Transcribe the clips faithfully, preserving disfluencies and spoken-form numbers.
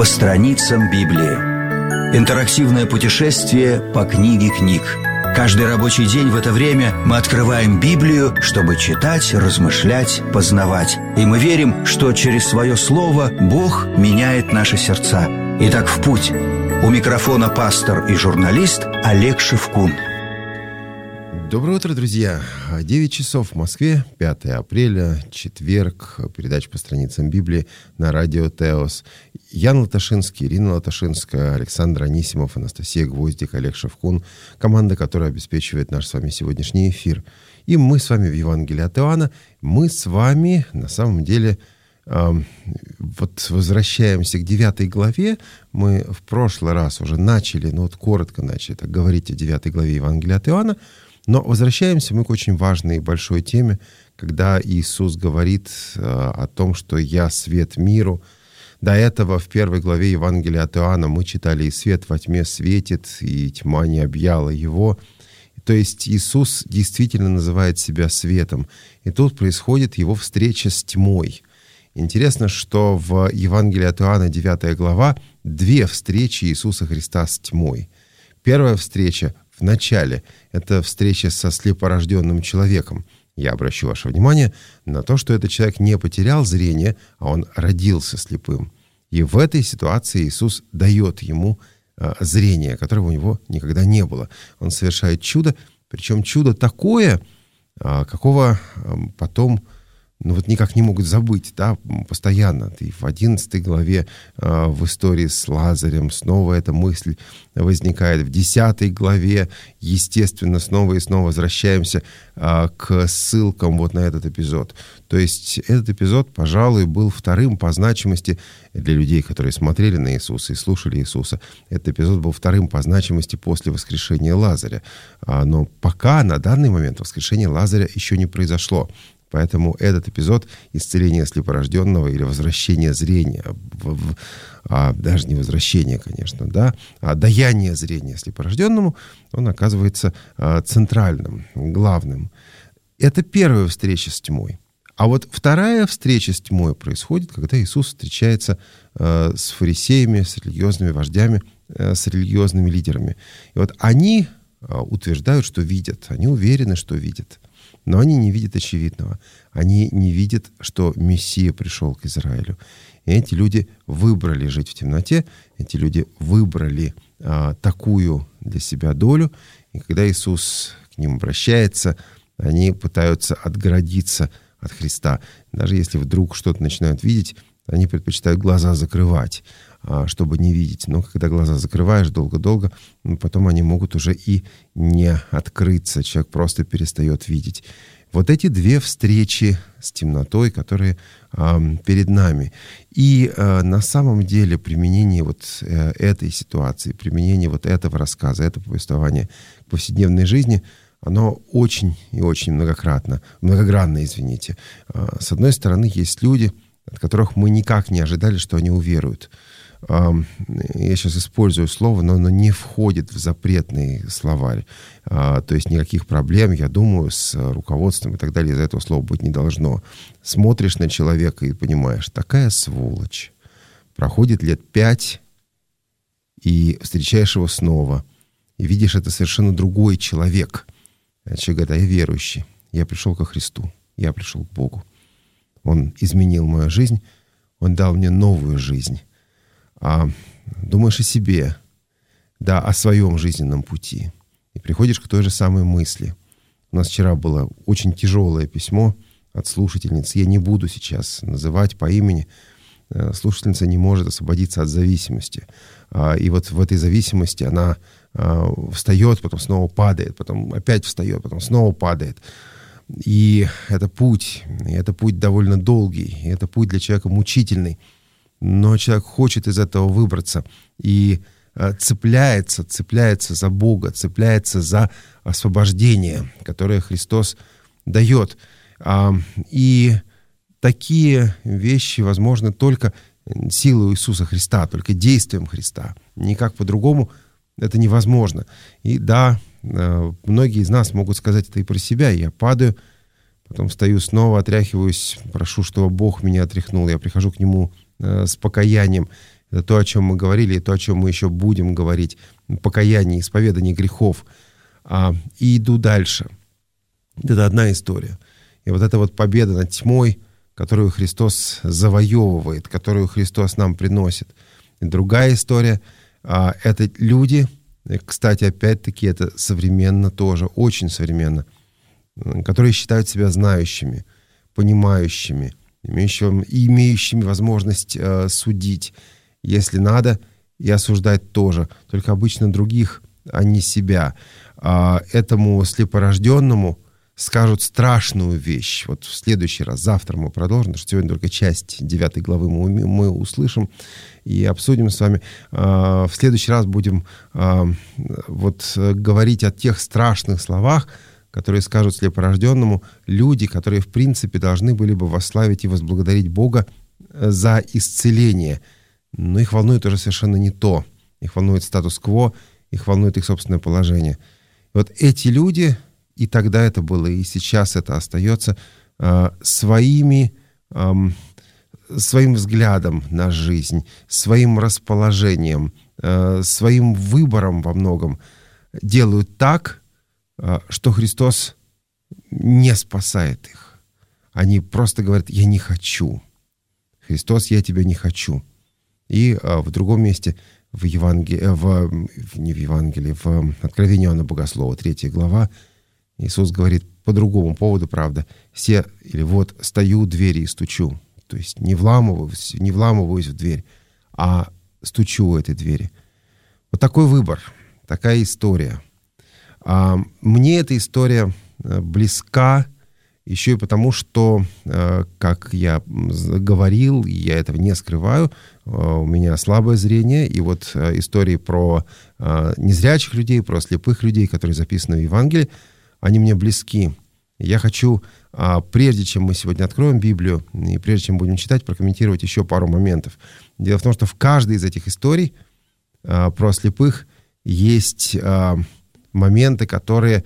по страницам Библии. Интерактивное путешествие по книге книг. Каждый рабочий день в это время мы открываем Библию, чтобы читать, размышлять, познавать. И мы верим, что через свое слово Бог меняет наши сердца. Итак, в путь. У микрофона пастор и журналист Олег Шевкун. Доброе утро, друзья. девять часов в Москве, пятое апреля, четверг. Передача по страницам Библии на радио Теос. Ян Латашинский, Ирина Латашинская, Александр Анисимов, Анастасия Гвоздик, Олег Шевкун. Команда, которая обеспечивает наш с вами сегодняшний эфир. И мы с вами в Евангелии от Иоанна. Мы с вами, на самом деле, э, вот возвращаемся к девятой главе. Мы в прошлый раз уже начали, ну вот коротко начали так говорить о девятой главе Евангелия от Иоанна. Но возвращаемся мы к очень важной и большой теме, когда Иисус говорит э, о том, что «Я свет миру». До этого в первой главе Евангелия от Иоанна мы читали «И свет во тьме светит, и тьма не объяла его». То есть Иисус действительно называет себя светом. И тут происходит его встреча с тьмой. Интересно, что в Евангелии от Иоанна девятая глава две встречи Иисуса Христа с тьмой. Первая встреча в начале — это встреча со слепорожденным человеком. Я обращу ваше внимание на то, что этот человек не потерял зрение, а он родился слепым. И в этой ситуации Иисус дает ему э, зрение, которого у него никогда не было. Он совершает чудо, причем чудо такое, э, какого э, потом ну вот никак не могут забыть, да, постоянно. И в одиннадцатой главе э, в истории с Лазарем снова эта мысль возникает. В десятой главе, естественно, снова и снова возвращаемся э, к ссылкам вот на этот эпизод. То есть этот эпизод, пожалуй, был вторым по значимости для людей, которые смотрели на Иисуса и слушали Иисуса. Этот эпизод был вторым по значимости после воскрешения Лазаря. А, но пока, на данный момент, воскрешение Лазаря еще не произошло. Поэтому этот эпизод исцеления слепорожденного или возвращения зрения, в, в, а, даже не возвращение, конечно, да, а даяние зрения слепорожденному, он оказывается а, центральным, главным. Это первая встреча с тьмой. А вот вторая встреча с тьмой происходит, когда Иисус встречается а, с фарисеями, с религиозными вождями, а, с религиозными лидерами. И вот они а, утверждают, что видят, они уверены, что видят. Но они не видят очевидного. Они не видят, что Мессия пришел к Израилю. И эти люди выбрали жить в темноте. Эти люди выбрали а, такую для себя долю. И когда Иисус к ним обращается, они пытаются отгородиться от Христа. Даже если вдруг что-то начинают видеть, они предпочитают глаза закрывать, а, чтобы не видеть. Но когда глаза закрываешь долго-долго, потом они могут уже и не открыться. Человек просто перестает видеть. Вот эти две встречи с темнотой, которые а, перед нами. И а, на самом деле применение вот а, этой ситуации, применение вот этого рассказа, этого повествования к повседневной жизни, оно очень и очень многократно, многогранно, извините. А, с одной стороны, есть люди, от которых мы никак не ожидали, что они уверуют. Я сейчас использую слово, но оно не входит в запретный словарь. То есть никаких проблем, я думаю, с руководством и так далее из-за этого слова быть не должно. Смотришь на человека и понимаешь, такая сволочь. Проходит лет пять, и встречаешь его снова, и видишь, это совершенно другой человек. Человек говорит, а я верующий, я пришел ко Христу, я пришел к Богу. Он изменил мою жизнь, Он дал мне новую жизнь. А, думаешь о себе, да, о своем жизненном пути. И приходишь к той же самой мысли. У нас вчера было очень тяжелое письмо от слушательницы. Я не буду сейчас называть по имени. Слушательница не может освободиться от зависимости. А, и вот в этой зависимости она а, встает, потом снова падает, потом опять встает, потом снова падает. И это путь, и это путь довольно долгий, и это путь для человека мучительный. Но человек хочет из этого выбраться и э, цепляется, цепляется за Бога, цепляется за освобождение, которое Христос дает. А, и такие вещи возможны только силой Иисуса Христа, только действием Христа. Никак по-другому это невозможно. И да, многие из нас могут сказать это и про себя. Я падаю, потом встаю снова, отряхиваюсь, прошу, чтобы Бог меня отряхнул. Я прихожу к Нему с покаянием. Это то, о чем мы говорили, и то, о чем мы еще будем говорить. Покаяние, исповедание грехов. А, и иду дальше. Это одна история. И вот эта вот победа над тьмой, которую Христос завоевывает, которую Христос нам приносит. И другая история а, — это люди, кстати, опять-таки, это современно тоже, очень современно, которые считают себя знающими, понимающими, имеющими, имеющими возможность э, судить, если надо, и осуждать тоже, только обычно других, а не себя. А этому слепорожденному скажут страшную вещь. Вот в следующий раз, завтра мы продолжим, потому что сегодня только часть девятой главы мы, мы услышим и обсудим с вами. А, в следующий раз будем а, вот говорить о тех страшных словах, которые скажут слепорожденному люди, которые, в принципе, должны были бы восславить и возблагодарить Бога за исцеление. Но их волнует уже совершенно не то. Их волнует статус-кво, их волнует их собственное положение. И вот эти люди, и тогда это было, и сейчас это остается, своими, своим взглядом на жизнь, своим расположением, своим выбором во многом делают так, что Христос не спасает их. Они просто говорят: «Я не хочу. Христос, я тебя не хочу». И а, в другом месте, в Евангелии, в, не в Евангелии, в Откровении Иоанна Богослова, третья глава, Иисус говорит по другому поводу, правда, «Се, или вот стою у двери и стучу». То есть не вламываюсь, не вламываюсь в дверь, а стучу у этой двери. Вот такой выбор, такая история. А мне эта история близка еще и потому, что, как я говорил, я этого не скрываю, у меня слабое зрение, и вот истории про незрячих людей, про слепых людей, которые записаны в Евангелии, они мне близки. Я хочу, прежде чем мы сегодня откроем Библию, и прежде чем будем читать, прокомментировать еще пару моментов. Дело в том, что в каждой из этих историй про слепых есть моменты, которые,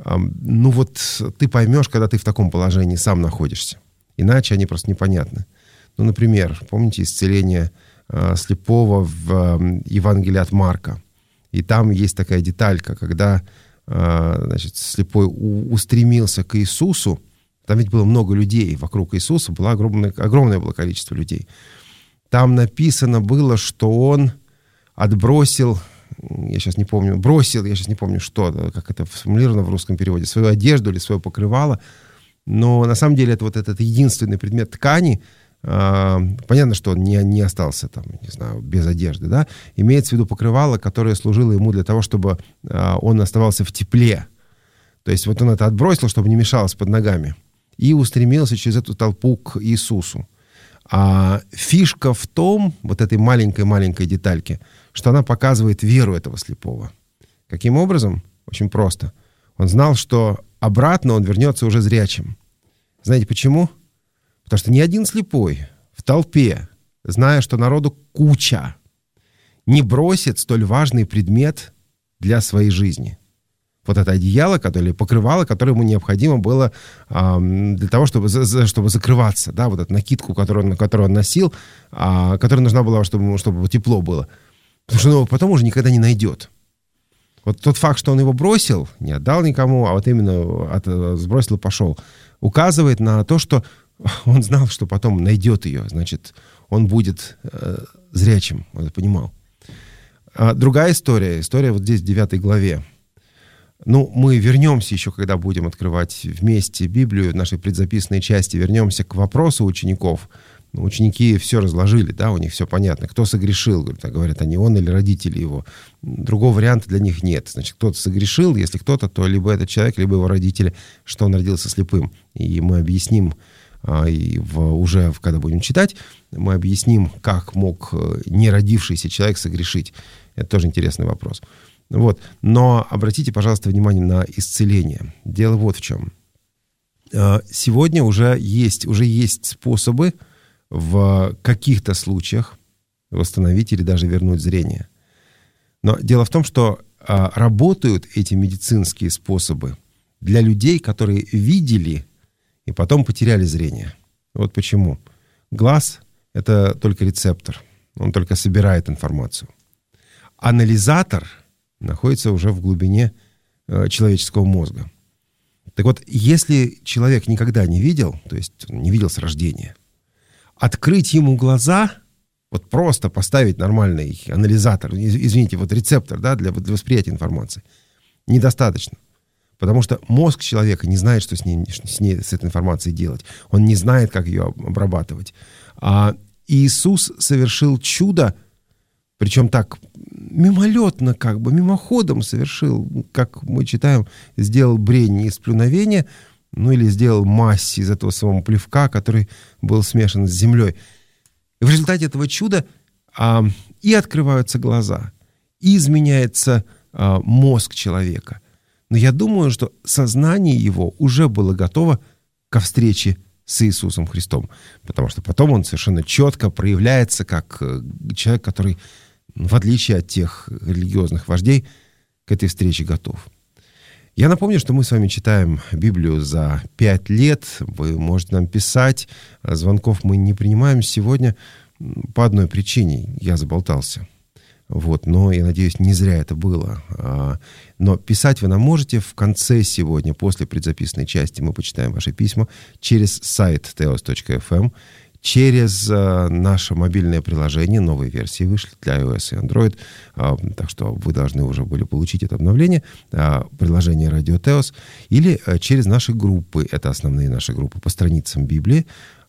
ну вот, ты поймешь, когда ты в таком положении сам находишься. Иначе они просто непонятны. Ну, например, помните исцеление э, слепого в э, Евангелии от Марка? И там есть такая деталька, когда э, значит, слепой у, устремился к Иисусу. Там ведь было много людей вокруг Иисуса, было огромное, огромное было количество людей. Там написано было, что он отбросил... я сейчас не помню, бросил, я сейчас не помню, что, как это сформулировано в русском переводе, свою одежду или свое покрывало. Но на самом деле это вот этот единственный предмет ткани. Э, понятно, что он не, не остался там, не знаю, без одежды, да. Имеется в виду покрывало, которое служило ему для того, чтобы э, он оставался в тепле. То есть вот он это отбросил, чтобы не мешалось под ногами, и устремился через эту толпу к Иисусу. А фишка в том, вот этой маленькой-маленькой детальке, что она показывает веру этого слепого. Каким образом? Очень просто. Он знал, что обратно он вернется уже зрячим. Знаете почему? Потому что ни один слепой в толпе, зная, что народу куча, не бросит столь важный предмет для своей жизни. Вот это одеяло, которое, покрывало, которое ему необходимо было а, для того, чтобы, за, чтобы закрываться. Да, вот эту накидку, которую, которую он носил, а, которая нужна была, чтобы, чтобы тепло было. Потому что он его потом уже никогда не найдет. Вот тот факт, что он его бросил, не отдал никому, а вот именно от, сбросил и пошел, указывает на то, что он знал, что потом найдет ее. Значит, он будет э, зрячим, он это понимал. А другая история, история вот здесь в девятой главе. Ну, мы вернемся еще, когда будем открывать вместе Библию, в нашей предзаписанной части, вернемся к вопросу учеников. Ну, ученики все разложили, да, у них все понятно. Кто согрешил, говорят они, он или родители его. Другого варианта для них нет. Значит, кто-то согрешил, если кто-то, то либо этот человек, либо его родители, что он родился слепым. И мы объясним, и в, уже когда будем читать, мы объясним, как мог не родившийся человек согрешить. Это тоже интересный вопрос. Вот. Но обратите, пожалуйста, внимание на исцеление. Дело вот в чем. Сегодня уже есть, уже есть способы в каких-то случаях восстановить или даже вернуть зрение. Но дело в том, что работают эти медицинские способы для людей, которые видели и потом потеряли зрение. Вот почему. Глаз — это только рецептор. он только собирает информацию. Анализатор находится уже в глубине э, человеческого мозга. Так вот, если человек никогда не видел, то есть не видел с рождения, открыть ему глаза, вот просто поставить нормальный анализатор, извините, вот рецептор, да, для, для восприятия информации, недостаточно. Потому что мозг человека не знает, что с ней, с ней, с этой информацией делать. Он не знает, как ее обрабатывать. А Иисус совершил чудо, причем так мимолетно, как бы мимоходом совершил, как мы читаем, сделал брень из плюновения, ну или сделал мазь из этого самого плевка, который был смешан с землей. И в результате этого чуда а, и открываются глаза, и изменяется а, мозг человека. Но я думаю, что сознание его уже было готово ко встрече с Иисусом Христом, потому что потом он совершенно четко проявляется как человек, который, в отличие от тех религиозных вождей, к этой встрече готов. Я напомню, что мы с вами читаем Библию за пять лет. Вы можете нам писать. Звонков мы не принимаем сегодня по одной причине. Я заболтался. Вот, но, я надеюсь, не зря это было. Но писать вы нам можете в конце сегодня, после предзаписанной части. Мы почитаем ваши письма через сайт теос точка эф эм, через наше мобильное приложение. Новые версии вышли для iOS и Android. Так что вы должны уже были получить это обновление. Приложение Радио Теос. Или через наши группы. Это основные наши группы по страницам Библии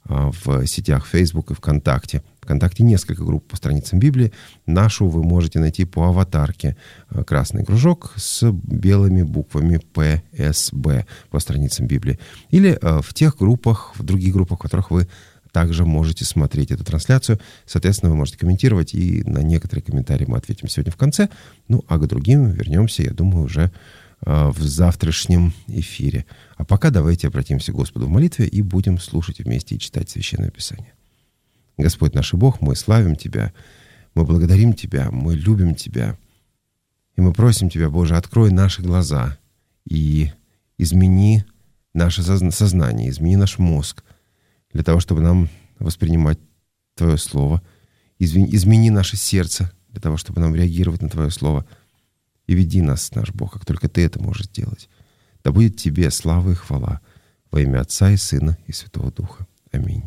в сетях Facebook и ВКонтакте. ВКонтакте несколько групп по страницам Библии. Нашу вы можете найти по аватарке. Красный кружок с белыми буквами П С Б по страницам Библии. Или в тех группах, в других группах, в которых вы также можете смотреть эту трансляцию. Соответственно, вы можете комментировать, и на некоторые комментарии мы ответим сегодня в конце. Ну, а к другим вернемся, я думаю, уже в завтрашнем эфире. А пока давайте обратимся к Господу в молитве и будем слушать вместе и читать Священное Писание. Господь наш Бог, мы славим Тебя, мы благодарим Тебя, мы любим Тебя. И мы просим Тебя, Боже, открой наши глаза и измени наше сознание, измени наш мозг, для того, чтобы нам воспринимать Твое Слово. Измени наше сердце, для того, чтобы нам реагировать на Твое Слово. И веди нас, наш Бог, как только Ты это можешь сделать. Да будет Тебе слава и хвала во имя Отца и Сына и Святого Духа. Аминь.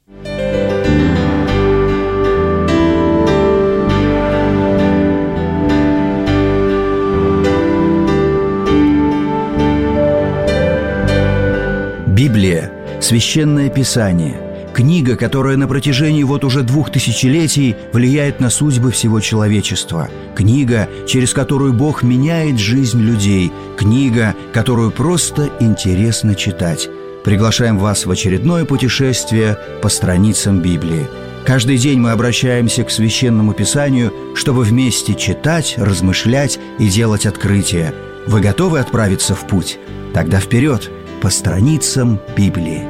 Библия – Священное Писание, книга, которая на протяжении вот уже двух тысячелетий влияет на судьбы всего человечества, книга, через которую Бог меняет жизнь людей, книга, которую просто интересно читать. Приглашаем вас в очередное путешествие по страницам Библии. Каждый день мы обращаемся к Священному Писанию, чтобы вместе читать, размышлять и делать открытия. Вы готовы отправиться в путь? Тогда вперед, по страницам Библии.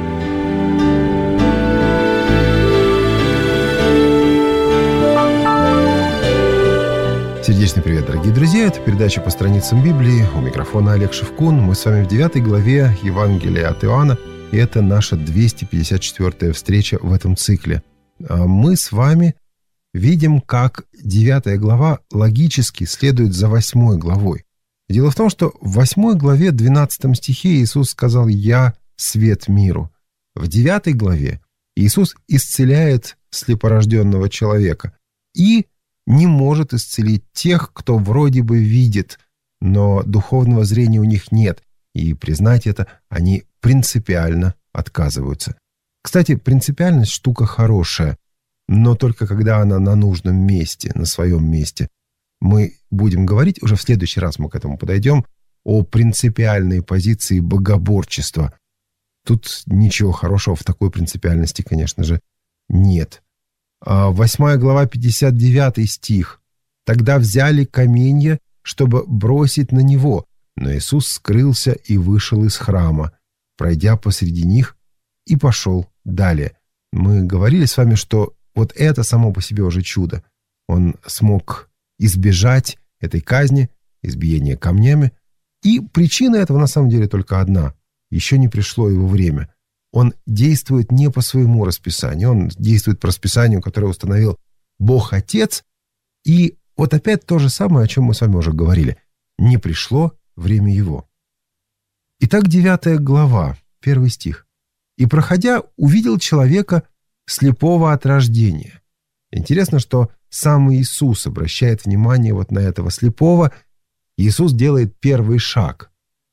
Сердечный привет, дорогие друзья. Это передача по страницам Библии. У микрофона Олег Шевкун. Мы с вами в девятой главе Евангелия от Иоанна. И это наша двести пятьдесят четвёртая встреча в этом цикле. Мы с вами видим, как девятая глава логически следует за восьмой главой. Дело в том, что в восьмой главе, двенадцатом стихе Иисус сказал «Я свет миру». В девятой главе Иисус исцеляет слепорожденного человека и не может исцелить тех, кто вроде бы видит, но духовного зрения у них нет, и признать это они принципиально отказываются. Кстати, принципиальность штука хорошая, но только когда она на нужном месте, на своем месте. Мы будем говорить, уже в следующий раз мы к этому подойдем, о принципиальной позиции богоборчества. Тут ничего хорошего в такой принципиальности, конечно же, нет. Восьмая глава, пятьдесят девятый стих. «Тогда взяли каменья, чтобы бросить на него, но Иисус скрылся и вышел из храма, пройдя посреди них, и пошел далее». Мы говорили с вами, что вот это само по себе уже чудо. Он смог избежать этой казни, избиения камнями. И причина этого на самом деле только одна. Еще не пришло его время. Он действует не по своему расписанию, он действует по расписанию, которое установил Бог Отец. И вот опять то же самое, о чем мы с вами уже говорили. Не пришло время Его. Итак, девятая глава, первый стих. «И, проходя, увидел человека, слепого от рождения». Интересно, что сам Иисус обращает внимание вот на этого слепого. Иисус делает первый шаг.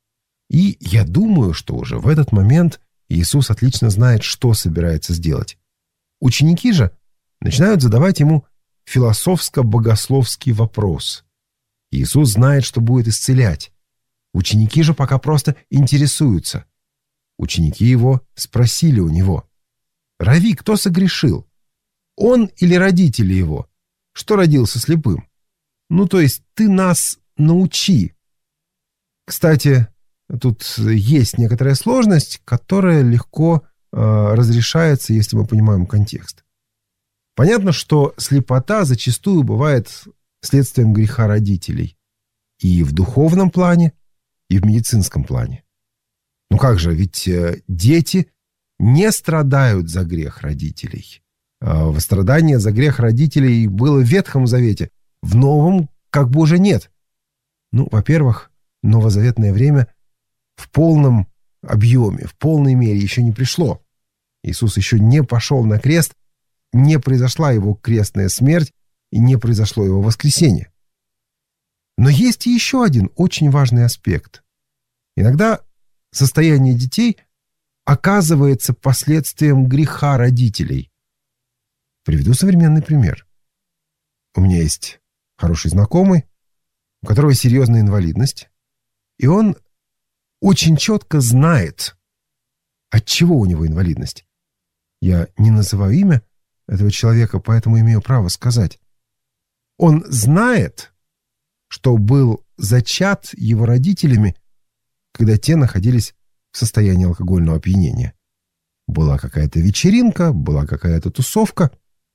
И я думаю, что уже в этот момент Иисус отлично знает, что собирается сделать. Ученики же начинают задавать ему философско-богословский вопрос. Иисус знает, что будет исцелять. Ученики же пока просто интересуются. Ученики его спросили у него: «Рави, кто согрешил? Он или родители его, что родился слепым? Ну, то есть ты нас научи». Кстати, тут есть некоторая сложность, которая легко э, разрешается, если мы понимаем контекст. Понятно, что слепота зачастую бывает следствием греха родителей. И в духовном плане, и в медицинском плане. Ну как же, ведь э, дети не страдают за грех родителей. Э, страдание за грех родителей было в Ветхом Завете. В Новом как бы уже нет. Ну, во-первых, новозаветное время в полном объеме, в полной мере еще не пришло. Иисус еще не пошел на крест, не произошла его крестная смерть и не произошло его воскресение. Но есть и еще один очень важный аспект. Иногда состояние детей оказывается последствием греха родителей. Приведу современный пример. У меня есть хороший знакомый, у которого серьезная инвалидность, и он очень четко знает, от чего у него инвалидность. Я не называю имя этого человека, поэтому имею право сказать. Он знает, что был зачат его родителями, когда те находились в состоянии алкогольного опьянения. Была какая-то вечеринка, была какая-то тусовка.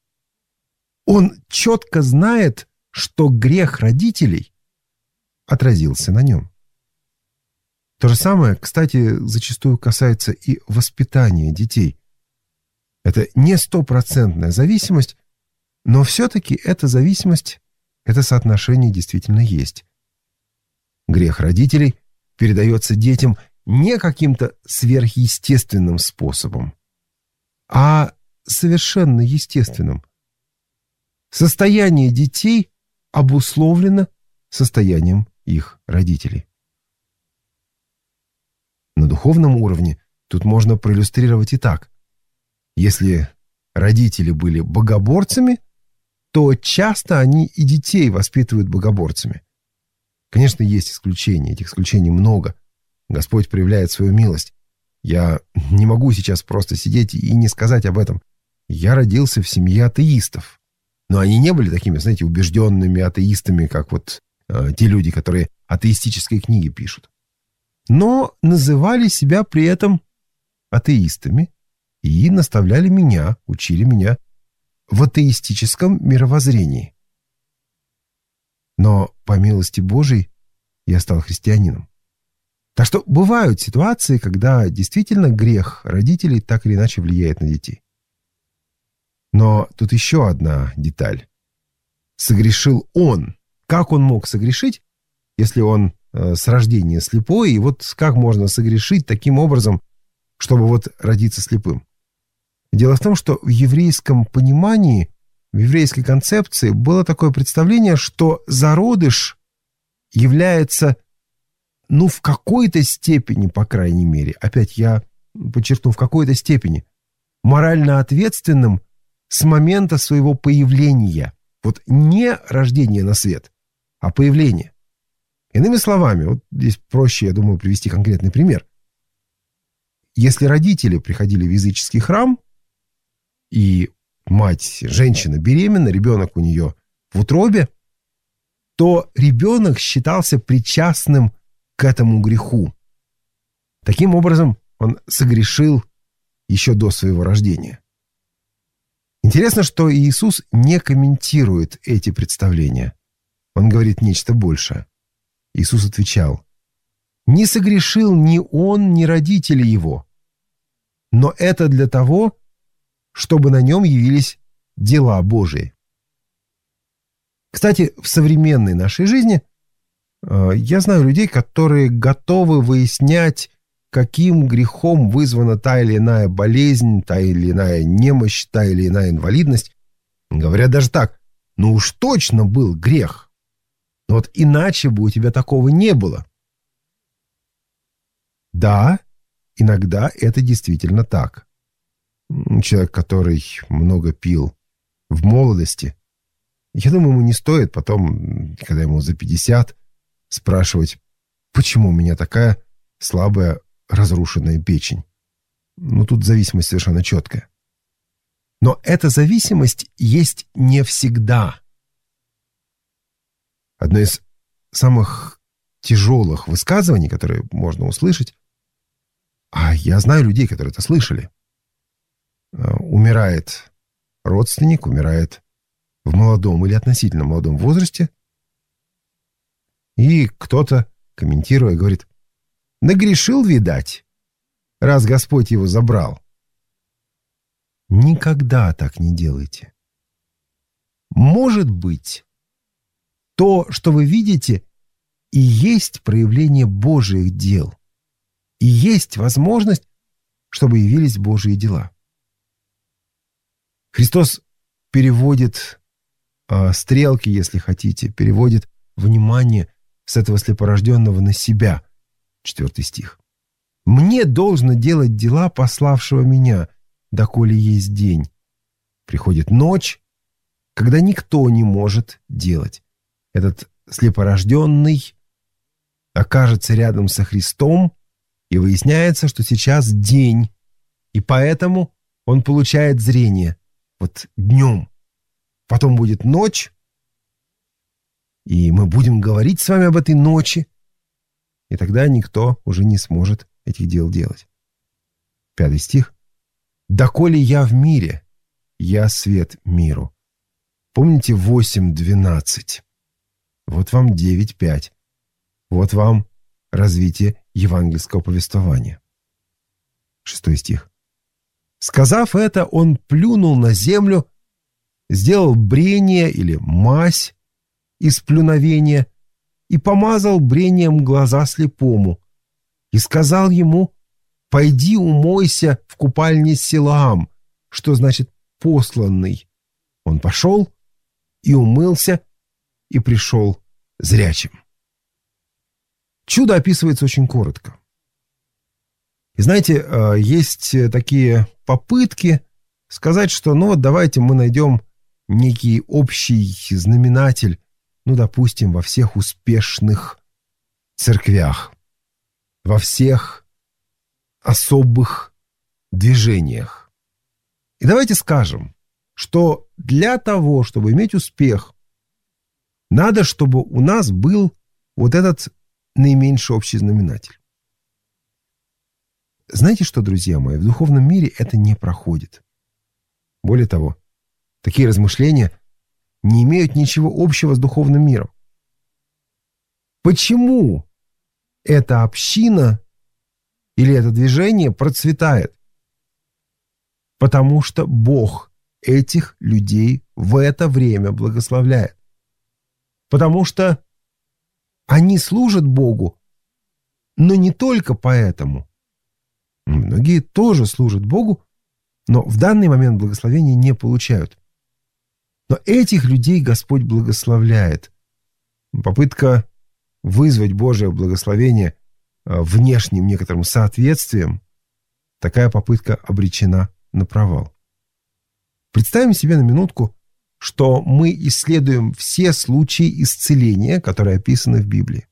Он четко знает, что грех родителей отразился на нем. То же самое, кстати, зачастую касается и воспитания детей. Это не стопроцентная зависимость, но все-таки эта зависимость, это соотношение действительно есть. Грех родителей передается детям не каким-то сверхъестественным способом, а совершенно естественным. Состояние детей обусловлено состоянием их родителей. На духовном уровне тут можно проиллюстрировать и так. Если родители были богоборцами, то часто они и детей воспитывают богоборцами. Конечно, есть исключения, этих исключений много. Господь проявляет свою милость. Я не могу сейчас просто сидеть и не сказать об этом. Я родился в семье атеистов. Но они не были такими, знаете, убежденными атеистами, как вот э, те люди, которые атеистические книги пишут. Но называли себя при этом атеистами и наставляли меня, учили меня в атеистическом мировоззрении. Но по милости Божией я стал христианином. Так что бывают ситуации, когда действительно грех родителей так или иначе влияет на детей. Но тут еще одна деталь. Согрешил он. Как он мог согрешить, если он э, с рождения слепой? И вот как можно согрешить таким образом, чтобы вот родиться слепым? Дело в том, что в еврейском понимании, в еврейской концепции было такое представление, что зародыш является, ну, в какой-то степени, по крайней мере, опять я подчеркну, в какой-то степени, морально ответственным с момента своего появления. Вот не рождение на свет, а появление. Иными словами, вот здесь проще, я думаю, привести конкретный пример. Если родители приходили в языческий храм, и мать, женщина беременна, ребенок у нее в утробе, то ребенок считался причастным к этому греху. Таким образом, он согрешил еще до своего рождения. Интересно, что Иисус не комментирует эти представления. Он говорит нечто большее. Иисус отвечал: «Не согрешил ни он, ни родители его, но это для того, чтобы на нем явились дела Божии». Кстати, в современной нашей жизни э, я знаю людей, которые готовы выяснять, каким грехом вызвана та или иная болезнь, та или иная немощь, та или иная инвалидность. Говорят даже так: ну уж точно был грех. Но вот иначе бы у тебя такого не было. Да, иногда это действительно так. Человек, который много пил в молодости, я думаю, ему не стоит потом, когда ему за пятьдесят, спрашивать, почему у меня такая слабая, разрушенная печень. Ну, тут зависимость совершенно четкая. Но эта зависимость есть не всегда. Одно из самых тяжелых высказываний, которые можно услышать, а я знаю людей, которые это слышали. Умирает родственник, умирает в молодом или относительно молодом возрасте, и кто-то, комментируя, говорит: нагрешил, видать, раз Господь его забрал. Никогда так не делайте. Может быть, то, что вы видите, и есть проявление Божьих дел, и есть возможность, чтобы явились Божьи дела. Христос переводит э, стрелки, если хотите, переводит внимание с этого слепорожденного на себя. Четвертый стих. «Мне должно делать дела пославшего меня, доколе есть день. Приходит ночь, когда никто не может делать. Этот слепорожденный окажется рядом со Христом, и выясняется, что сейчас день, и поэтому он получает зрение. Вот днем. Потом будет ночь, и мы будем говорить с вами об этой ночи, и тогда никто уже не сможет этих дел делать». Пятый стих. «Доколе я в мире, я свет миру». Помните восемь двенадцать? Вот вам девять пять. Вот вам развитие евангельского повествования. Шестой стих. «Сказав это, он плюнул на землю, сделал брение или мазь из плюновения и помазал брением глаза слепому, и сказал ему: пойди умойся в купальне Силаам, что значит посланный. Он пошел и умылся, и пришел зрячим». Чудо описывается очень коротко. И знаете, есть такие попытки сказать, что ну вот давайте мы найдем некий общий знаменатель, ну, допустим, во всех успешных церквях, во всех особых движениях. И давайте скажем, что для того, чтобы иметь успех, надо, чтобы у нас был вот этот наименьший общий знаменатель. Знаете что, друзья мои, в духовном мире это не проходит. Более того, такие размышления не имеют ничего общего с духовным миром. Почему эта община или это движение процветает? Потому что Бог этих людей в это время благословляет. Потому что они служат Богу, но не только поэтому. Многие тоже служат Богу, но в данный момент благословения не получают. Но этих людей Господь благословляет. Попытка вызвать Божие благословение внешним некоторым соответствием, такая попытка обречена на провал. Представим себе на минутку, что мы исследуем все случаи исцеления, которые описаны в Библии.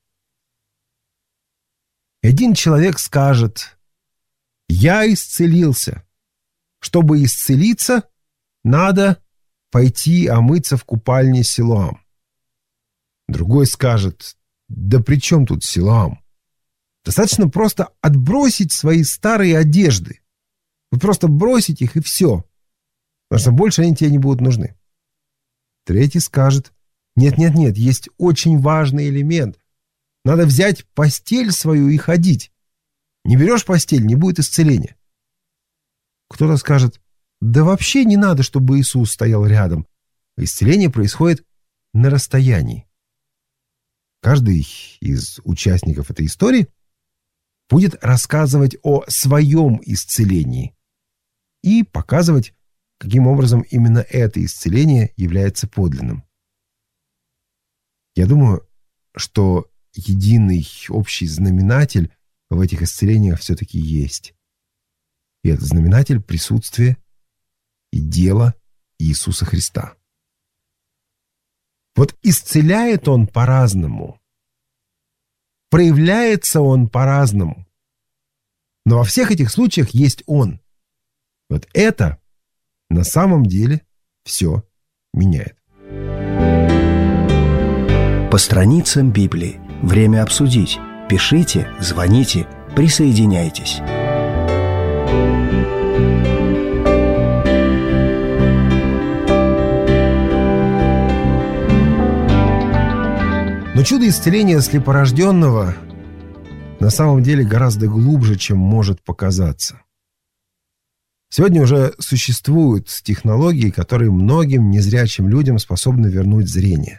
Один человек скажет: «Я исцелился. Чтобы исцелиться, надо пойти омыться в купальне Силоам». Другой скажет: «Да при чем тут Силоам? Достаточно просто отбросить свои старые одежды. Вы просто бросить их, и все. Потому что больше они тебе не будут нужны». Третий скажет: «Нет-нет-нет, есть очень важный элемент. Надо взять постель свою и ходить. Не берешь постель, не будет исцеления». Кто-то скажет: «Да вообще не надо, чтобы Иисус стоял рядом. Исцеление происходит на расстоянии. Каждый из участников этой истории будет рассказывать о своем исцелении и показывать, каким образом именно это исцеление является подлинным. Я думаю, что единый общий знаменатель в этих исцелениях все-таки есть. И этот знаменатель — присутствие и дело Иисуса Христа. Вот исцеляет Он по-разному, проявляется Он по-разному, но во всех этих случаях есть Он. Вот это на самом деле все меняет. По страницам Библии. Время обсудить. Пишите, звоните, присоединяйтесь. Но чудо исцеления слепорожденного на самом деле гораздо глубже, чем может показаться. Сегодня уже существуют технологии, которые многим незрячим людям способны вернуть зрение.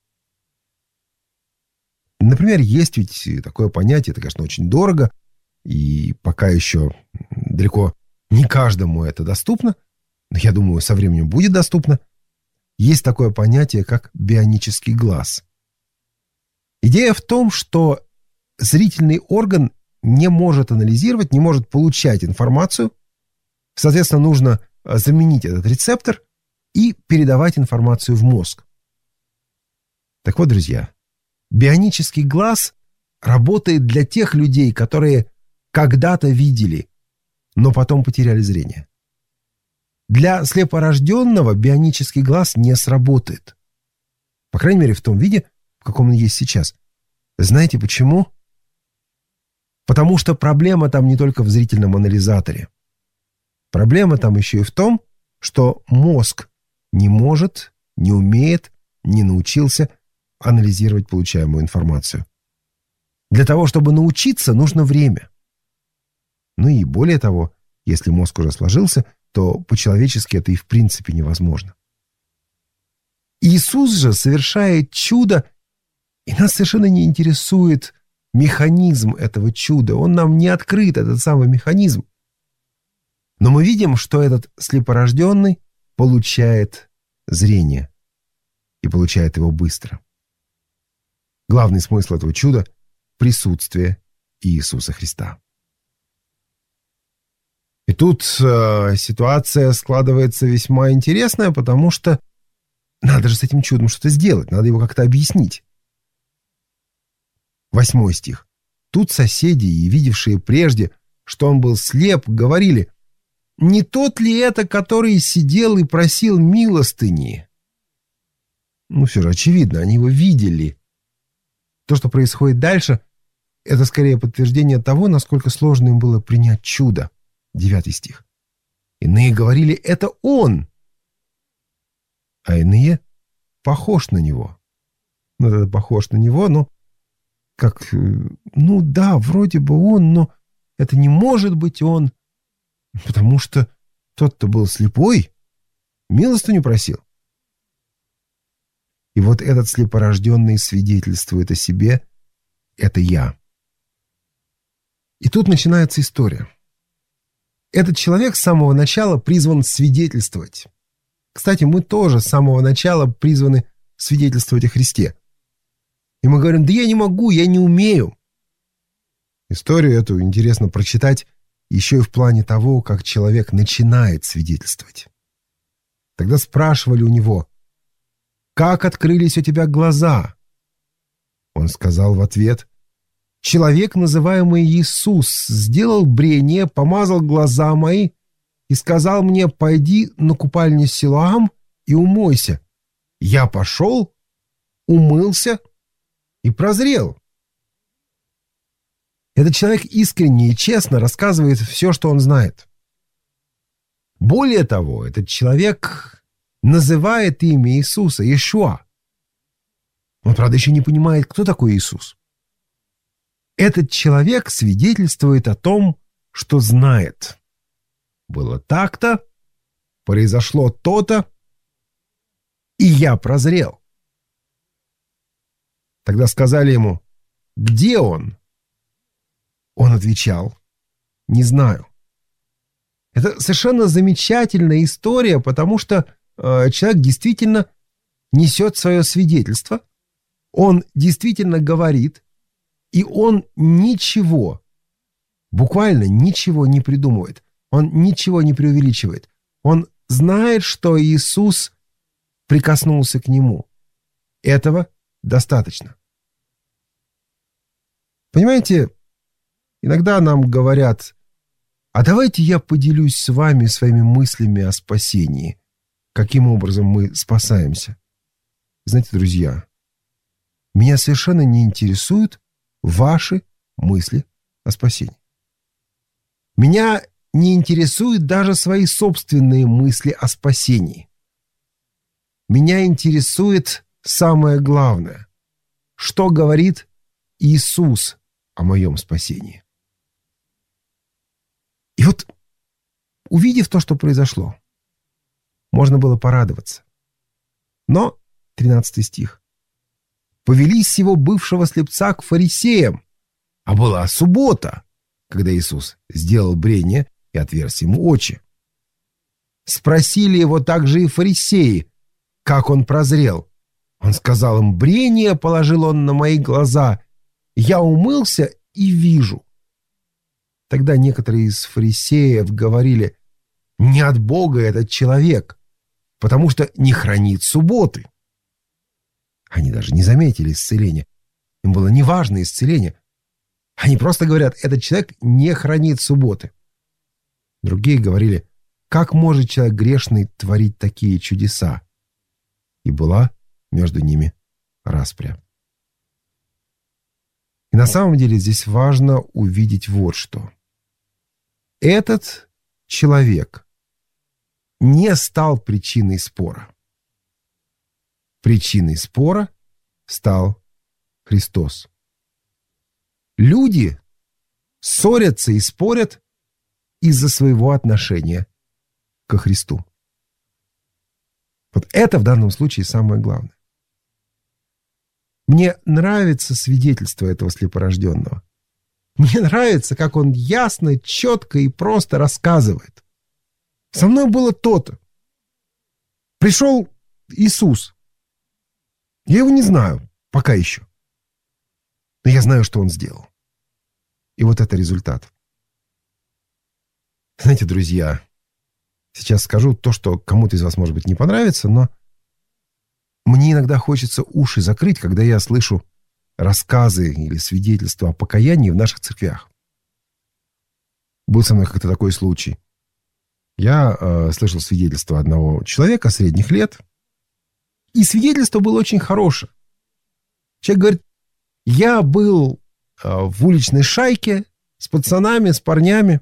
Например, есть ведь такое понятие, это, конечно, очень дорого, и пока еще далеко не каждому это доступно, но я думаю, со временем будет доступно. Есть такое понятие, как бионический глаз. Идея в том, что зрительный орган не может анализировать, не может получать информацию. Соответственно, нужно заменить этот рецептор и передавать информацию в мозг. Так вот, друзья, бионический глаз работает для тех людей, которые когда-то видели, но потом потеряли зрение. Для слепорожденного бионический глаз не сработает. По крайней мере, в том виде, в каком он есть сейчас. Знаете почему? Потому что проблема там не только в зрительном анализаторе. Проблема там еще и в том, что мозг не может, не умеет, не научился анализировать получаемую информацию. Для того, чтобы научиться, нужно время. Ну и более того, если мозг уже сложился, то по-человечески это и в принципе невозможно. Иисус же совершает чудо, и нас совершенно не интересует механизм этого чуда. Он нам не открыт, этот самый механизм. Но мы видим, что этот слепорожденный получает зрение. И получает его быстро. Главный смысл этого чуда — присутствие Иисуса Христа. И тут э, ситуация складывается весьма интересная, потому что надо же с этим чудом что-то сделать, надо его как-то объяснить. Восьмой стих. Тут соседи, и видевшие прежде, что он был слеп, говорили: «Не тот ли это, который сидел и просил милостыни?» Ну, все же очевидно, они его видели. То, что происходит дальше, это скорее подтверждение того, насколько сложно им было принять чудо. Девятый стих. Иные говорили: «Это он!» А иные: «Похож на него». Ну, это похож на него, но как, ну да, вроде бы он, но это не может быть он, потому что тот-то был слепой, милостыню просил. И вот этот слепорожденный свидетельствует о себе: это я. И тут начинается история. Этот человек с самого начала призван свидетельствовать. Кстати, мы тоже с самого начала призваны свидетельствовать о Христе. И мы говорим: да я не могу, я не умею. Историю эту интересно прочитать еще и в плане того, как человек начинает свидетельствовать. Тогда спрашивали у него: «Как открылись у тебя глаза?» Он сказал в ответ: «Человек, называемый Иисус, сделал брение, помазал глаза мои и сказал мне: пойди на купальню Силоам и умойся. Я пошел, умылся и прозрел». Этот человек искренне и честно рассказывает все, что он знает. Более того, этот человек называет имя Иисуса Иешуа. Он, правда, еще не понимает, кто такой Иисус. Этот человек свидетельствует о том, что знает. Было так-то, произошло то-то, и я прозрел. Тогда сказали ему: «Где он?» Он отвечал: «Не знаю». Это совершенно замечательная история, потому что э, человек действительно несет свое свидетельство, он действительно говорит, и он ничего, буквально ничего не придумывает, он ничего не преувеличивает. Он знает, что Иисус прикоснулся к нему. Этого достаточно. Понимаете, иногда нам говорят: а давайте я поделюсь с вами своими мыслями о спасении, каким образом мы спасаемся. Знаете, друзья, меня совершенно не интересуют ваши мысли о спасении. Меня не интересуют даже свои собственные мысли о спасении. Меня интересует самое главное, что говорит Иисус о моем спасении. И вот, увидев то, что произошло, можно было порадоваться. Но, тринадцатый стих, «Повели сего бывшего слепца к фарисеям, а была суббота, когда Иисус сделал брение и отверз ему очи. Спросили его также и фарисеи, как он прозрел. Он сказал им: брение положил он на мои глаза, я умылся и вижу». Тогда некоторые из фарисеев говорили: не от Бога этот человек, потому что не хранит субботы. Они даже не заметили исцеления. Им было неважно исцеление. Они просто говорят: этот человек не хранит субботы. Другие говорили: как может человек грешный творить такие чудеса? И была между ними распря. И на самом деле здесь важно увидеть вот что. Этот человек не стал причиной спора. Причиной спора стал Христос. Люди ссорятся и спорят из-за своего отношения ко Христу. Вот это в данном случае самое главное. Мне нравится свидетельство этого слепорожденного. Мне нравится, как он ясно, четко и просто рассказывает. Со мной было то-то. Пришел Иисус. Я его не знаю, пока еще. Но я знаю, что он сделал. И вот это результат. Знаете, друзья, сейчас скажу то, что кому-то из вас, может быть, не понравится, но мне иногда хочется уши закрыть, когда я слышу рассказы или свидетельства о покаянии в наших церквях. Был со мной как-то такой случай. Я э, слышал свидетельство одного человека средних лет, и свидетельство было очень хорошее. Человек говорит: я был э, в уличной шайке с пацанами, с парнями,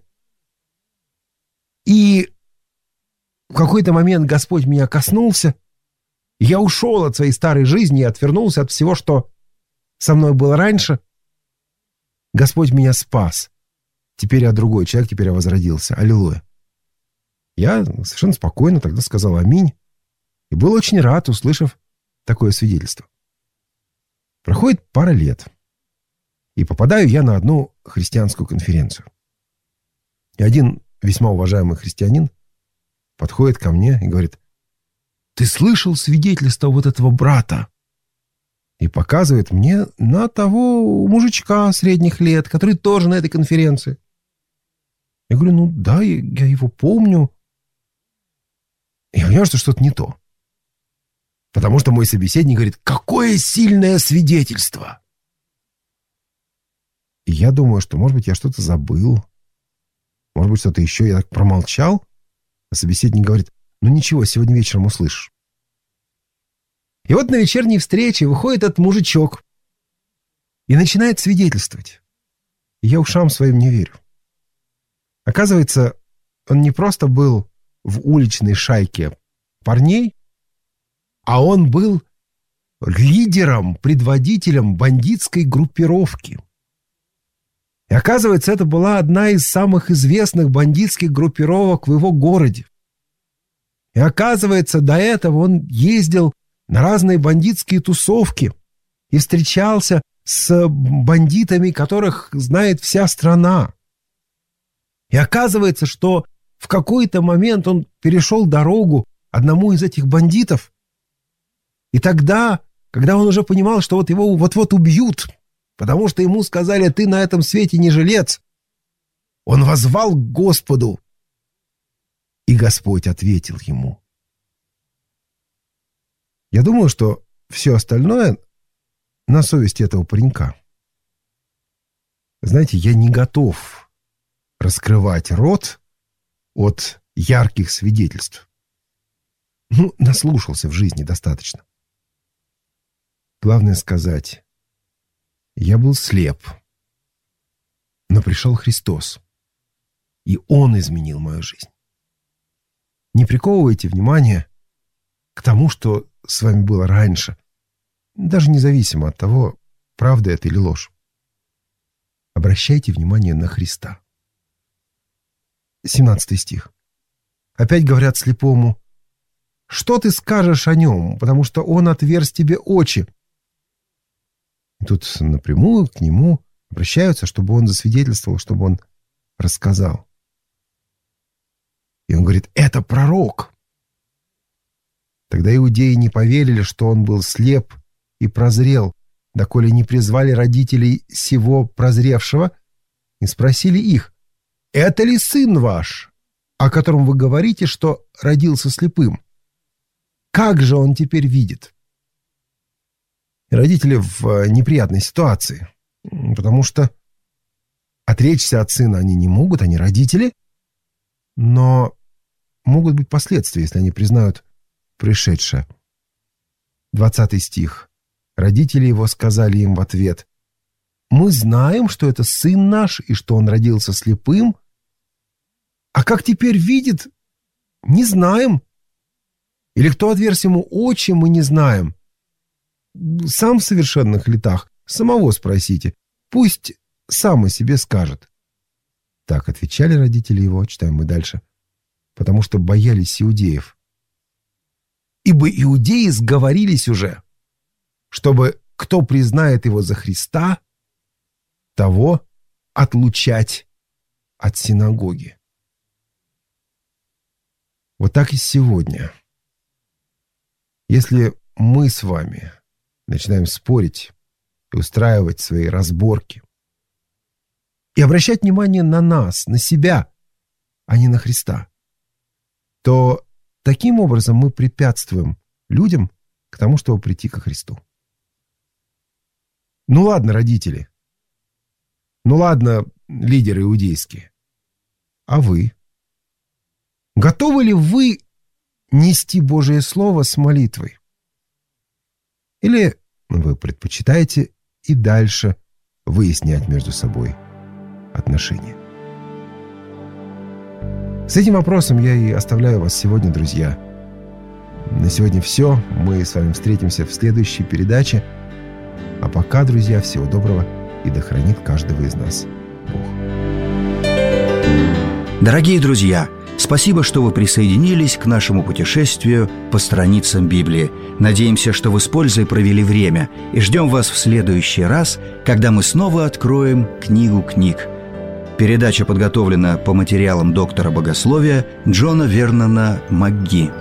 и в какой-то момент Господь меня коснулся, и я ушел от своей старой жизни и отвернулся от всего, что со мной было раньше. Господь меня спас. Теперь я другой человек, теперь я возродился. Аллилуйя. Я совершенно спокойно тогда сказал аминь. И был очень рад, услышав такое свидетельство. Проходит пара лет. И попадаю я на одну христианскую конференцию. И один весьма уважаемый христианин подходит ко мне и говорит: ты слышал свидетельство вот этого брата? И показывает мне на того мужичка средних лет, который тоже на этой конференции. Я говорю: ну да, я его помню. И я понимаю, что что-то не то. Потому что мой собеседник говорит: какое сильное свидетельство! И я думаю, что, может быть, я что-то забыл. Может быть, что-то еще. Я так промолчал. А собеседник говорит: ну ничего, сегодня вечером услышишь. И вот на вечерней встрече выходит этот мужичок и начинает свидетельствовать. И я ушам своим не верю. Оказывается, он не просто был в уличной шайке парней, а он был лидером, предводителем бандитской группировки. И оказывается, это была одна из самых известных бандитских группировок в его городе. И оказывается, до этого он ездил на разные бандитские тусовки и встречался с бандитами, которых знает вся страна. И оказывается, что в какой-то момент он перешел дорогу одному из этих бандитов. И тогда, когда он уже понимал, что вот его вот-вот убьют, потому что ему сказали: «Ты на этом свете не жилец», он воззвал к Господу, и Господь ответил ему. Я думаю, что все остальное на совести этого паренька. Знаете, я не готов раскрывать рот от ярких свидетельств. Ну, наслушался в жизни достаточно. Главное сказать: я был слеп, но пришел Христос, и Он изменил мою жизнь. Не приковывайте внимание к тому, что с вами было раньше, даже независимо от того, правда это или ложь. Обращайте внимание на Христа. семнадцатый стих. Опять говорят слепому: «Что ты скажешь о нем, потому что он отверз тебе очи?» И тут напрямую к нему обращаются, чтобы он засвидетельствовал, чтобы он рассказал. И он говорит: «Это пророк». Тогда иудеи не поверили, что он был слеп и прозрел, доколе не призвали родителей сего прозревшего и спросили их: «Это ли сын ваш, о котором вы говорите, что родился слепым? Как же он теперь видит?» И родители в неприятной ситуации, потому что отречься от сына они не могут, они родители, но могут быть последствия, если они признают пришедшее. двадцатый стих. Родители его сказали им в ответ: «Мы знаем, что это сын наш и что он родился слепым, а как теперь видит, не знаем. Или кто отверз ему очи, мы не знаем. Сам в совершенных летах, самого спросите, пусть сам о себе скажет». Так отвечали родители его, читаем мы дальше, потому что боялись иудеев. Ибо иудеи сговорились уже, чтобы кто признает его за Христа, того отлучать от синагоги. Вот так и сегодня. Если мы с вами начинаем спорить и устраивать свои разборки и обращать внимание на нас, на себя, а не на Христа, то таким образом мы препятствуем людям к тому, чтобы прийти ко Христу. Ну ладно, родители. Ну ладно, лидеры иудейские. А вы? Готовы ли вы нести Божие Слово с молитвой? Или вы предпочитаете и дальше выяснять между собой отношения? С этим вопросом я и оставляю вас сегодня, друзья. На сегодня все. Мы с вами встретимся в следующей передаче. А пока, друзья, всего доброго, и да хранит каждого из нас Бог. Дорогие друзья, спасибо, что вы присоединились к нашему путешествию по страницам Библии. Надеемся, что вы с пользой провели время, и ждем вас в следующий раз, когда мы снова откроем книгу книг. Передача подготовлена по материалам доктора богословия Джона Вернона МакГи.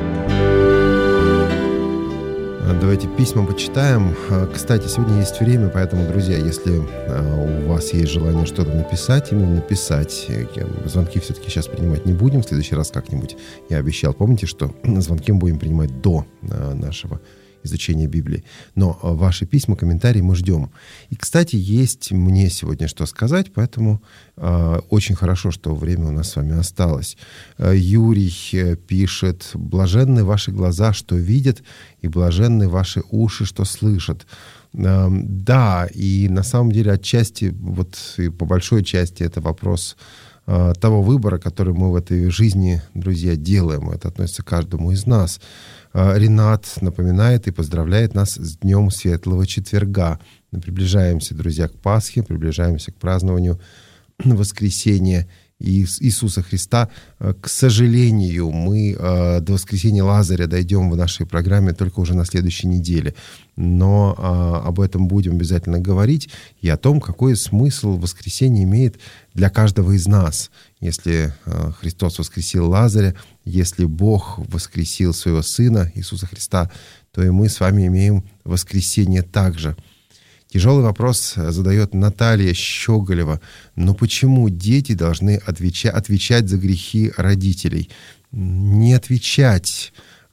Давайте письма почитаем. Кстати, сегодня есть время, поэтому, друзья, если у вас есть желание что-то написать, именно написать. Звонки все-таки сейчас принимать не будем. В следующий раз как-нибудь я обещал. Помните, что звонки мы будем принимать до нашего изучения Библии. Но ваши письма, комментарии мы ждем. И, кстати, есть мне сегодня что сказать, поэтому э, очень хорошо, что время у нас с вами осталось. Э, Юрий пишет: «Блаженны ваши глаза, что видят, и блаженны ваши уши, что слышат». Э, да, и на самом деле отчасти, вот и по большой части это вопрос э, того выбора, который мы в этой жизни, друзья, делаем. Это относится к каждому из нас. Ренат напоминает и поздравляет нас с Днем Светлого Четверга. Мы приближаемся, друзья, к Пасхе, приближаемся к празднованию воскресения Иисуса Христа. К сожалению, мы до воскресения Лазаря дойдем в нашей программе только уже на следующей неделе. Но об этом будем обязательно говорить и о том, какой смысл воскресения имеет для каждого из нас. Если Христос воскресил Лазаря, если Бог воскресил своего Сына Иисуса Христа, то и мы с вами имеем воскресение также. Тяжелый вопрос задает Наталья Щеголева. Но почему дети должны отвеча- отвечать за грехи родителей? Не отвечать,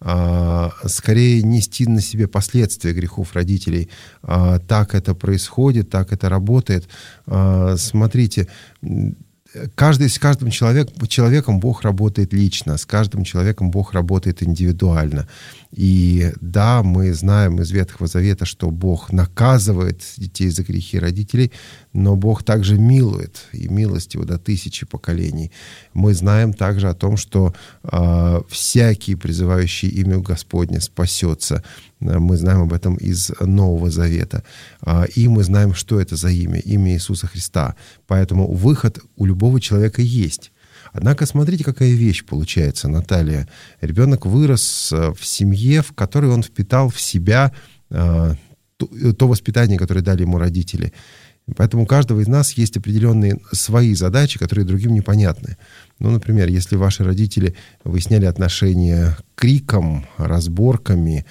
а скорее нести на себе последствия грехов родителей. А так это происходит, так это работает. А смотрите, Каждый, с каждым человек, человеком Бог работает лично, с каждым человеком Бог работает индивидуально. И да, мы знаем из Ветхого Завета, что Бог наказывает детей за грехи родителей, но Бог также милует, и милость Его до тысячи поколений. Мы знаем также о том, что э, всякий, призывающий имя Господне, спасется. Мы знаем об этом из Нового Завета. И мы знаем, что это за имя, имя Иисуса Христа. Поэтому выход у любого человека есть. Однако смотрите, какая вещь получается, Наталья. Ребенок вырос в семье, в которой он впитал в себя то, то воспитание, которое дали ему родители. Поэтому у каждого из нас есть определенные свои задачи, которые другим непонятны. Ну, например, если ваши родители выясняли отношения криком, разборками,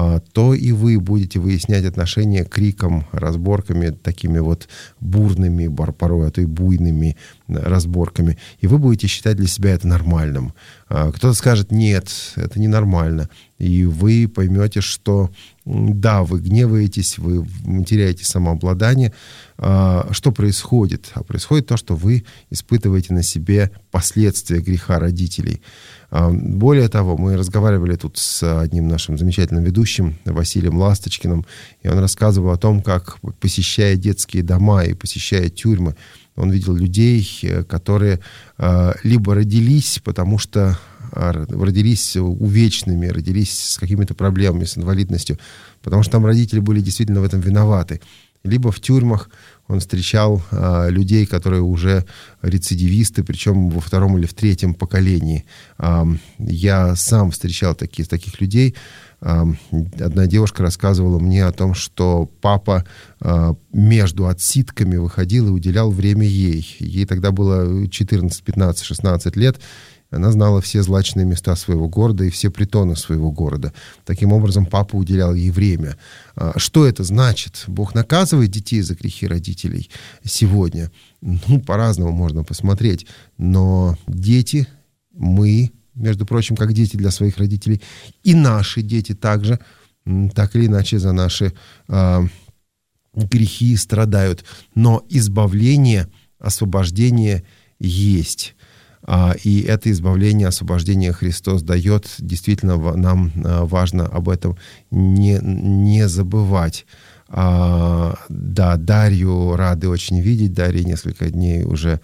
то и вы будете выяснять отношения криком, разборками, такими вот бурными, порой, а то и буйными разборками. И вы будете считать для себя это нормальным. Кто-то скажет: нет, это ненормально. И вы поймете, что да, вы гневаетесь, вы теряете самообладание. Что происходит? А происходит то, что вы испытываете на себе последствия греха родителей. Более того, мы разговаривали тут с одним нашим замечательным ведущим, Василием Ласточкиным, и он рассказывал о том, как, посещая детские дома и посещая тюрьмы, он видел людей, которые либо родились, потому что родились увечными, родились с какими-то проблемами, с инвалидностью, потому что там родители были действительно в этом виноваты. Либо в тюрьмах он встречал а, людей, которые уже рецидивисты, причем во втором или в третьем поколении. А, я сам встречал такие, таких людей. А, одна девушка рассказывала мне о том, что папа а, между отсидками выходил и уделял время ей. Ей тогда было четырнадцать, пятнадцать, шестнадцать лет. Она знала все злачные места своего города и все притоны своего города. Таким образом, папа уделял ей время. Что это значит? Бог наказывает детей за грехи родителей сегодня? Ну, по-разному можно посмотреть. Но дети, мы, между прочим, как дети для своих родителей, и наши дети также, так или иначе, за наши э, грехи страдают. Но избавление, освобождение есть. И это избавление, освобождение Христос дает. Действительно, нам важно об этом не, не забывать. А, да, Дарью рады очень видеть. Дарья несколько дней уже...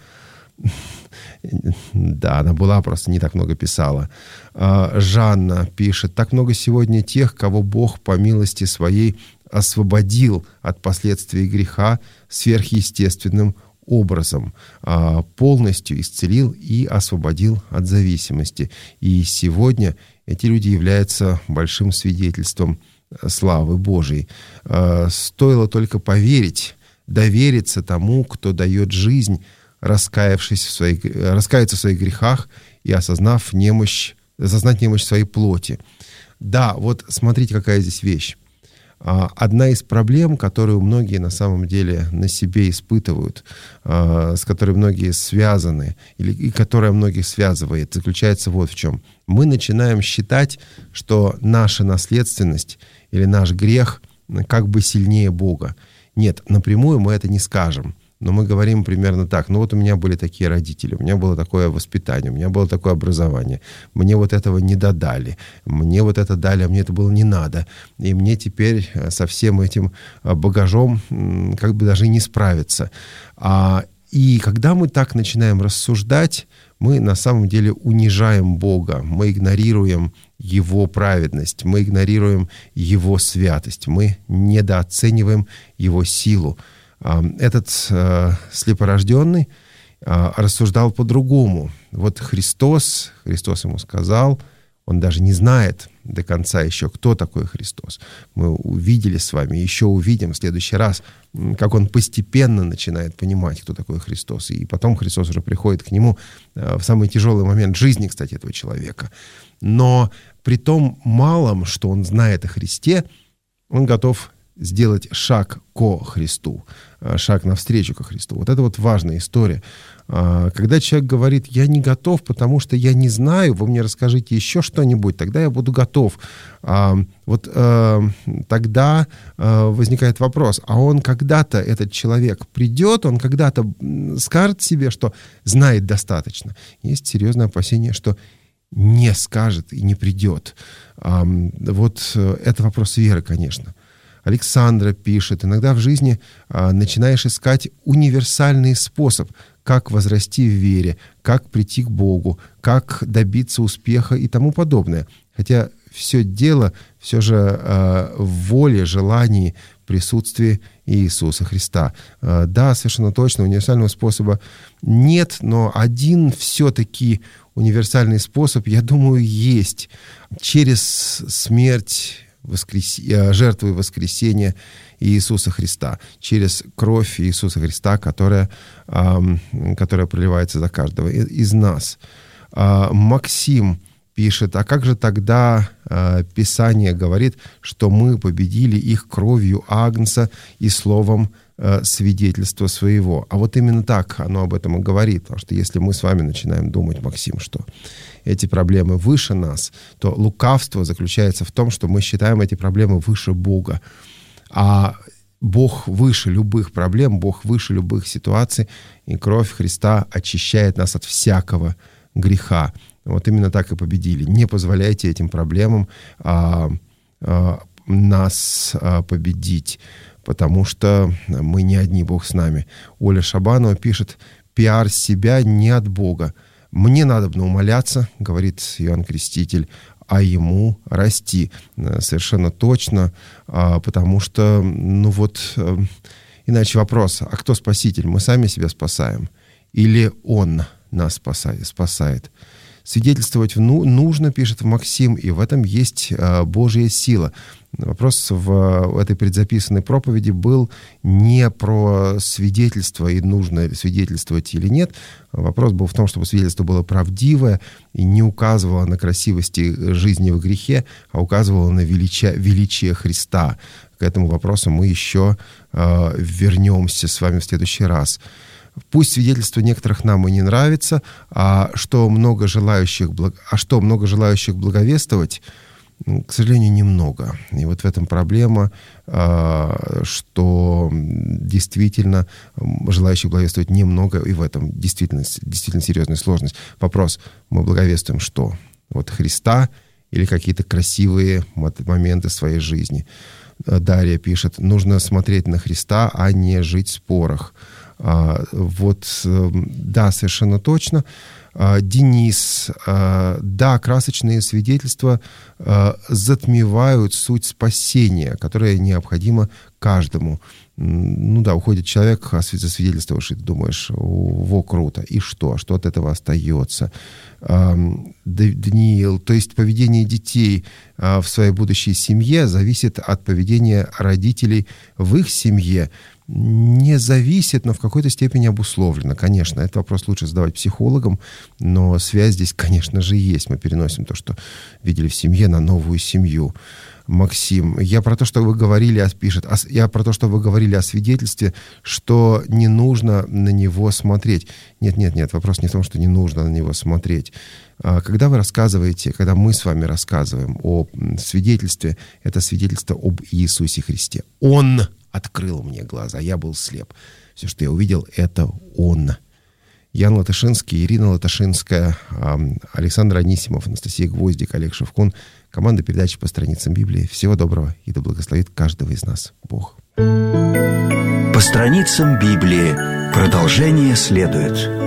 Да, она была, просто не так много писала. А, Жанна пишет: так много сегодня тех, кого Бог по милости своей освободил от последствий греха сверхъестественным образом, полностью исцелил и освободил от зависимости. И сегодня эти люди являются большим свидетельством славы Божией. Стоило только поверить, довериться тому, кто дает жизнь, раскаявшись в своих, раскаяться в своих грехах и осознав немощь, осознать немощь своей плоти. Да, вот смотрите, какая здесь вещь. Одна из проблем, которую многие на самом деле на себе испытывают, с которой многие связаны, или и которая многих связывает, заключается вот в чем. Мы начинаем считать, что наша наследственность или наш грех как бы сильнее Бога. Нет, напрямую мы это не скажем. Но мы говорим примерно так: ну вот у меня были такие родители, у меня было такое воспитание, у меня было такое образование, мне вот этого не додали, мне вот это дали, а мне это было не надо. И мне теперь со всем этим багажом как бы даже не справиться. И когда мы так начинаем рассуждать, мы на самом деле унижаем Бога, мы игнорируем Его праведность, мы игнорируем Его святость, мы недооцениваем Его силу. Этот э, слепорожденный, рассуждал по-другому. Вот Христос, Христос ему сказал, он даже не знает до конца еще, кто такой Христос. Мы увидели с вами, еще увидим в следующий раз, как он постепенно начинает понимать, кто такой Христос. И потом Христос уже приходит к нему в самый тяжелый момент жизни, кстати, этого человека. Но при том малом, что он знает о Христе, он готов сделать шаг ко Христу, шаг навстречу ко Христу. Вот это вот важная история. Когда человек говорит, я не готов, потому что я не знаю, вы мне расскажите еще что-нибудь, тогда я буду готов. Вот тогда возникает вопрос, а он когда-то, этот человек, придет, он когда-то скажет себе, что знает достаточно. Есть серьезное опасение, что не скажет и не придет. Вот это вопрос веры, конечно. Александра пишет, иногда в жизни а, начинаешь искать универсальный способ, как возрасти в вере, как прийти к Богу, как добиться успеха и тому подобное. Хотя все дело все же а, в воле, желании, присутствии Иисуса Христа. А, да, совершенно точно, универсального способа нет, но один все-таки универсальный способ, я думаю, есть. Через смерть, Воскрес... жертву и воскресения Иисуса Христа, через кровь Иисуса Христа, которая, которая проливается за каждого из нас. Максим пишет, а как же тогда Писание говорит, что мы победили их кровью Агнца и словом свидетельства своего? А вот именно так оно об этом и говорит, потому что если мы с вами начинаем думать, Максим, что эти проблемы выше нас, то лукавство заключается в том, что мы считаем эти проблемы выше Бога. А Бог выше любых проблем, Бог выше любых ситуаций, и кровь Христа очищает нас от всякого греха. Вот именно так и победили. Не позволяйте этим проблемам а, а, нас а, победить, потому что мы не одни, Бог с нами. Оля Шабанова пишет, пиар себя не от Бога. «Мне надобно умоляться, — говорит Иоанн Креститель, — а ему расти». Совершенно точно, потому что, ну вот, иначе вопрос, а кто спаситель? Мы сами себя спасаем? Или он нас спасает? Свидетельствовать нужно, пишет Максим, и в этом есть Божья сила. Вопрос в этой предзаписанной проповеди был не про свидетельство и нужно ли свидетельствовать или нет. Вопрос был в том, чтобы свидетельство было правдивое и не указывало на красивости жизни в грехе, а указывало на величие, величие Христа. К этому вопросу мы еще э, вернемся с вами в следующий раз. Пусть свидетельство некоторых нам и не нравится, а что много желающих, а что много желающих благовествовать, к сожалению, немного. И вот в этом проблема, что действительно желающих благовествовать немного, и в этом действительно, действительно серьезная сложность. Вопрос, мы благовествуем что? Вот Христа или какие-то красивые моменты своей жизни? Дарья пишет, нужно смотреть на Христа, а не жить в спорах. Вот, да, совершенно точно. Денис, да, красочные свидетельства затмевают суть спасения, которое необходимо каждому. Ну да, уходит человек, засвидетельствовавший, ты думаешь, во, круто, и что? Что от этого остается? Даниил, то есть поведение детей в своей будущей семье зависит от поведения родителей в их семье. Не зависит, но в какой-то степени обусловлено. Конечно, этот вопрос лучше задавать психологам, но связь здесь, конечно же, есть. Мы переносим то, что видели в семье, на новую семью. Максим, я про то, что вы говорили, пишет, я про то, что вы говорили о свидетельстве, что не нужно на него смотреть. Нет, нет, нет, вопрос не в том, что не нужно на него смотреть. Когда вы рассказываете, когда мы с вами рассказываем о свидетельстве, это свидетельство об Иисусе Христе. Он открыл мне глаза, я был слеп. Все, что я увидел, это Он. Ян Латышинский, Ирина Латышинская, Александр Анисимов, Анастасия Гвоздик, Олег Шевкун. Команда передачи «По страницам Библии». Всего доброго, и да благословит каждого из нас Бог. «По страницам Библии» продолжение следует.